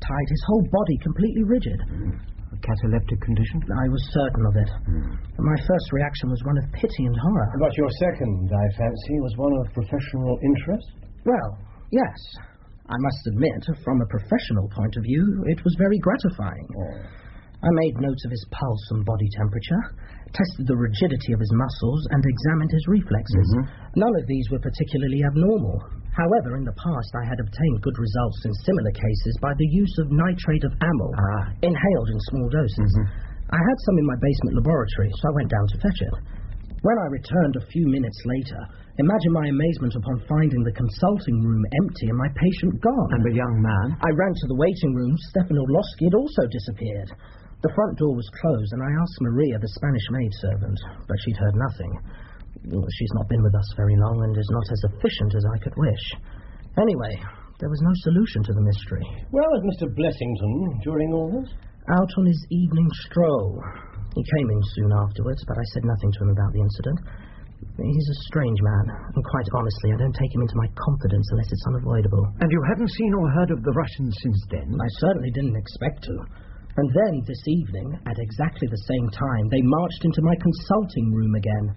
tight, his whole body completely rigid. A cataleptic condition? I was certain of it. My first reaction was one of pity and horror. But your second, I fancy, was one of professional interest? Well, yes. I must admit, from a professional point of view, it was very gratifying. I made notes of his pulse and body temperature, tested the rigidity of his muscles, and examined his reflexes. None of these were particularly abnormal. However, in the past, I had obtained good results in similar cases by the use of nitrate of amyl, inhaled in small doses. I had some in my basement laboratory, so I went down to fetch it. When I returned a few minutes later, imagine my amazement upon finding the consulting room empty and my patient gone. And the young man? I ran to the waiting room. Stefan Orlovsky had also disappeared. The front door was closed, and I asked Maria, the Spanish maidservant, but she'd heard nothing. She's not been with us very long and is not as efficient as I could wish. Anyway, there was no solution to the mystery. Where was Mr. Blessington during all this? Out on his evening stroll. He came in soon afterwards, but I said nothing to him about the incident. He's a strange man, and quite honestly, I don't take him into my confidence unless it's unavoidable. And you haven't seen or heard of the Russians since then? I certainly didn't expect to. And then, this evening, at exactly the same time, they marched into my consulting room again.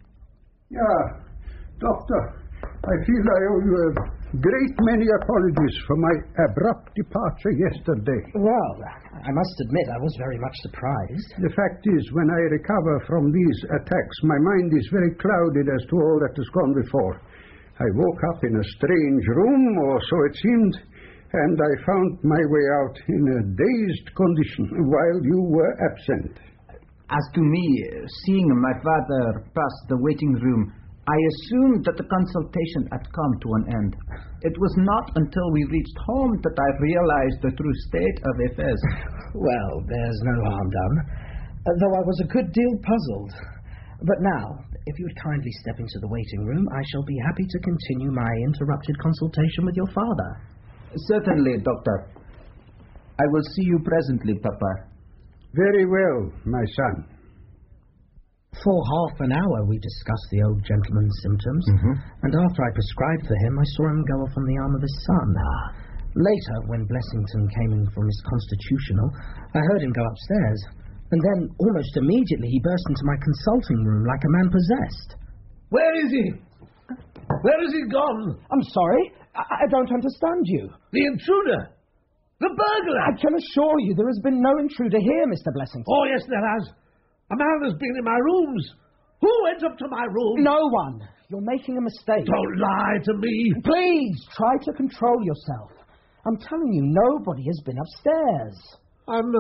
Yeah, Doctor, I feel I owe you a great many apologies for my abrupt departure yesterday. Well, I must admit I was very much surprised. The fact is, when I recover from these attacks, my mind is very clouded as to all that has gone before. I woke up in a strange room, or so it seemed, and I found my way out in a dazed condition while you were absent. As to me, seeing my father pass the waiting room, I assumed that the consultation had come to an end. It was not until we reached home that I realized the true state of affairs. Well, there's no harm done, though I was a good deal puzzled. But now, if you would kindly step into the waiting room, I shall be happy to continue my interrupted consultation with your father. Certainly, Doctor. I will see you presently, Papa. Very well, my son. For half an hour we discussed the old gentleman's symptoms, and after I prescribed for him, I saw him go off on the arm of his son. Later, when Blessington came in from his constitutional, I heard him go upstairs, and then, almost immediately, he burst into my consulting room like a man possessed. Where is he? Where has he gone? I'm sorry, I don't understand you. The intruder! The burglar! I can assure you there has been no intruder here, Mr. Blessington. Oh, yes, there has. A man has been in my rooms. Who went up to my room? No one. You're making a mistake. Don't lie to me. Please, try to control yourself. I'm telling you, nobody has been upstairs. I'm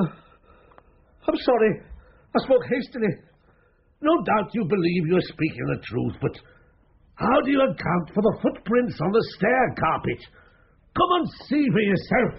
sorry. I spoke hastily. No doubt you believe you're speaking the truth, but how do you account for the footprints on the stair carpet? Come and see for yourself.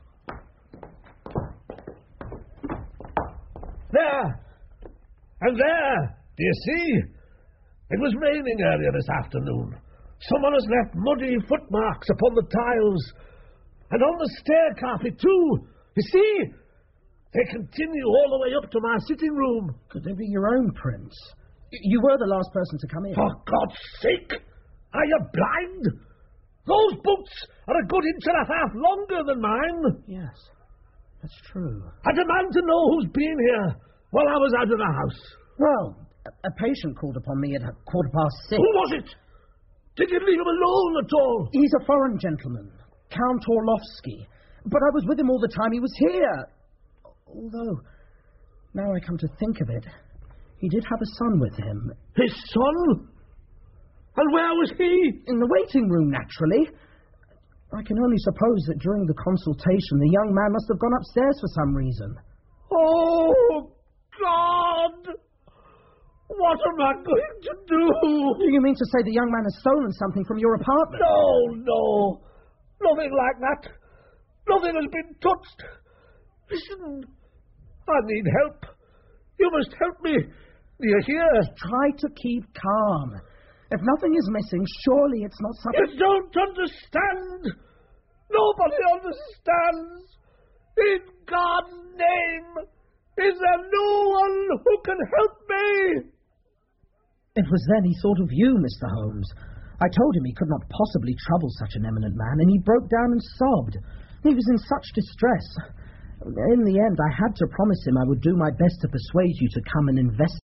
There! And there! Do you see? It was raining earlier this afternoon. Someone has left muddy footmarks upon the tiles. And on the stair carpet, too. You see? They continue all the way up to my sitting room. Could they be your own prints? You were the last person to come in. For God's sake! Are you blind? Those boots are a good inch and a half longer than mine. Yes, that's true. I demand to know who's been here while I was out of the house. Well, a patient called upon me at 6:15. Who was it? Did you leave him alone at all? He's a foreign gentleman, Count Orlovsky. But I was with him all the time he was here. Although, now I come to think of it, he did have a son with him. His son? And where was he? In the waiting room, naturally. I can only suppose that during the consultation, the young man must have gone upstairs for some reason. Oh, God! What am I going to do? Do you mean to say the young man has stolen something from your apartment? No. Nothing like that. Nothing has been touched. Listen, I need help. You must help me. Do you hear? Try to keep calm. If nothing is missing, surely it's not something... You don't understand. Nobody understands. In God's name, is there no one who can help me? It was then he thought of you, Mr. Holmes. I told him he could not possibly trouble such an eminent man, and he broke down and sobbed. He was in such distress. In the end, I had to promise him I would do my best to persuade you to come and invest